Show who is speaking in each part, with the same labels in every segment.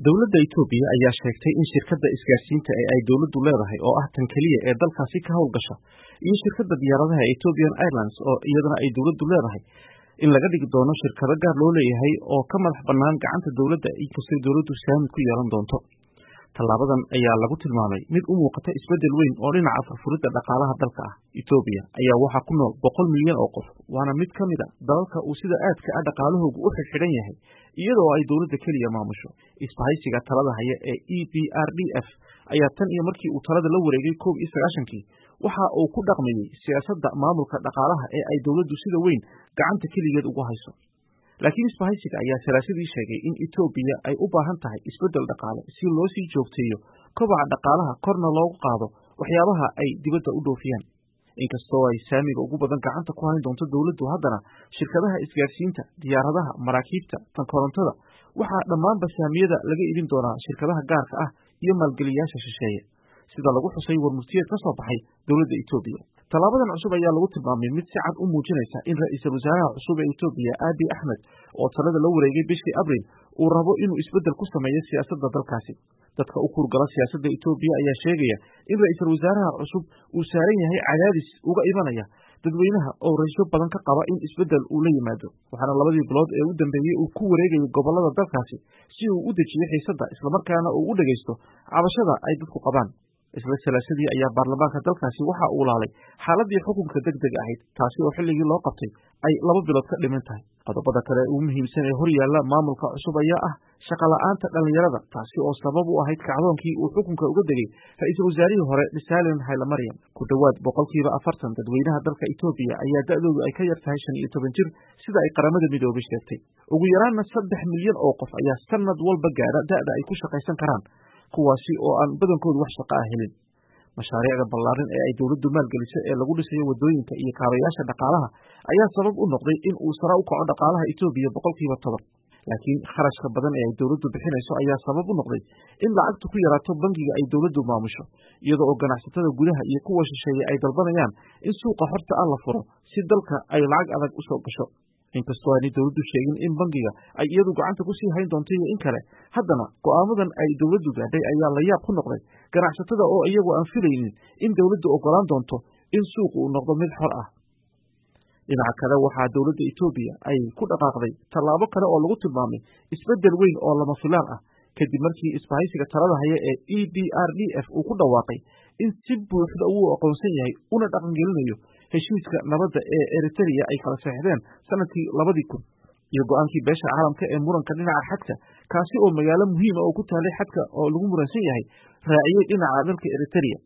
Speaker 1: Dowladda Itoobiya ayaa sheegtay in shirkadda isgaarsiinta ee ay dowladdu leedahay oo ah tan kaliya ee dalkaasi ka hawlgasha iyo shirkadda diyaaradaha Ethiopian Airlines oo iyadana ay dowladdu leedahay in laga dhigi doono shirkado gaar loo leeyahay oo ka madax bannaan gacanta dowladda inkastoo dowladdu saami ku yeelan doonto. Tallaabadan ayaa lagu tilmaamay mid u muuqata isbeddel weyn oo dhinaca furfuridda dhaqaalaha dalka ah. Itoobiya ayaa waxaa ku nool 100 milyan oo qof, waana mid ka mid ah dalalka uu sida aadka ah dhaqaalahoodu u xidhan yahay, iyadoo ay dowladda keliya maamusho. Isbahaysiga talada haya ee EPRDF ayaa tan iyo markii uu talada la wareegay 1991 waxa uu ku dhaqmayay siyaasadda maamulka dhaqaalaha ee ay dowladdu sida weyn gacanta keligeed ugu hayso. Laakiin isbahaysiga ayaa salaasadii sheegay in Itoobiya ay u baahan tahay isbeddel dhaqaale si loo sii joogteeyo kobaca dhaqaalaha korna loogu qaado waxyaabaha ay dibadda u dhoofiyaan. Inkastoo ay saamiga ugu badan gacanta ku hayn doonto dowladdu, haddana shirkadaha isgaarsiinta, diyaaradaha, maraakiibta, tan korontada waxaa dhammaanba saamiyada laga iibin doonaa shirkadaha gaarka ah iyo maalgeliyayaasha shisheeye, sida lagu xusay warmurtiyeed ka soo baxay dowladda Itoobiya. Tallaabadan cusub ayaa lagu tilmaamay mid si cad u muujinaysa in ra'iisul wasaaraha cusub ee Itoobiya Abiy Ahmed oo talada la wareegay bishii Abriil uu rabo inuu isbeddel ku sameeyo siyaasadda dalkaasi. Dadka u kurgala siyaasadda Itoobiya ayaa sheegaya in ra'iisul wasaaraha cusub uu saaran yahay cadaadis uga imanaya dadweynaha oo rajo badan ka qaba in isbeddel uu la yimaado, waxaana labadii bilood ee u dambeeyey uu ku wareegayay gobollada dalkaasi si uu u dejiyo xiisadda islamarkaana uu u dhagaysto cabashada ay dadku qabaan. Isla salaasadii ayaa baarlamaanka dalkaasi waxa uu laalay xaaladii xukunka degdega ahayd, taasi oo xilligii loo qabtay ay 2 bilood ka dhiman tahay. Qodobada kale ee ugu muhiimsan ee hor yaalla maamulka cusub ayaa ah shaqo la'aanta dhalinyarada, taasi oo sabab u ahayd kacdoonkii uu xukunka uga degay ra'iisul wasaarihii hore Desalegn Hailemariam. Ku dhowaad 40% dadweynaha dalka Itoobiya ayaa da'doodu ay ka yar tahay 15 jir, sida ay qaramada midoobay sheegtay. Ugu yaraanna 3 milyan oo qof ayaa sanad walba gaadha da'da ay ku shaqaysan karaan, kuwaasi oo aan badankoodu wax shaqo ah helin. Mashaariicda ballaaran ee ay dowladdu maalgelisay ee lagu dhisayo waddooyinka iyo kaabayaasha dhaqaalaha ayaa sabab u noqday in uu sare u kaco dhaqaalaha Itoobiya 10%. Laakiin kharashka badan ee ay dowladdu bixinayso ayaa sabab u noqday in lacagtu ku yaraato bangiga ay dowladdu maamusho, iyadoo oo ganacsatada gudaha iyo kuwa shisheeye ay dalbanayaan in suuqa xorta ah la furo si dalka ay lacag adag u soo gasho. Inkastoo aanay dowladdu sheegin in bangiga ay iyadu gacanta ku sii hayn doonto iyo in kale, haddana go'aamadan ay dowladdu gaadhay ayaa la yaab ku noqday ganacsatada oo iyagu aan filaynin in dowladdu oggolaan doonto in suuqu uu noqdo mid xor ah. Dhinaca kale, waxaa dowladda Itoobiya ay ku dhaqaaqday tallaabo kale oo lagu tilmaamay isbeddel weyn oo lama filaan ah kadib markii isbahaysiga talada haya ee EPRDF uu ku dhawaaqay in si buuxda uu aqoonsan yahay una dhaqangelinayo heshiiska nabadda ee Eritrea ay kala saxiixdeen sanadkii 2000 iyo go'aankii beesha caalamka ee muranka dhinaca xadka, kaasi oo magaalo muhiim ah oo ku taalay xadka oo lagu muransan yahay raaciyay dhinaca dalka Eritrea.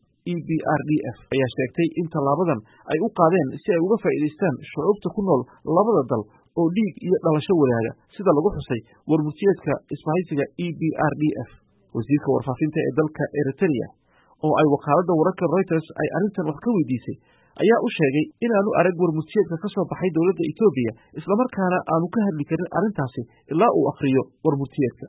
Speaker 1: EPRDF ayaa sheegtay in tallaabadan ay u qaadeen si ay uga faa'iidaystaan shucuubta ku nool labada dal oo dhiig iyo dhalasho wadaaga, sida lagu xusay warmurtiyeedka isbahaysiga EPRDF. Wasiirka warfaafinta ee dalka Eritrea oo ay wakaaladda wararka Reuters ay arrintan wax ka weydiisay ayaa u sheegay inaanu arag warmurtiyeedka ka soo baxay dowladda Itoobiya, islamarkaana aanu ka hadli karin arrintaasi ilaa uu akhriyo warmurtiyeedka.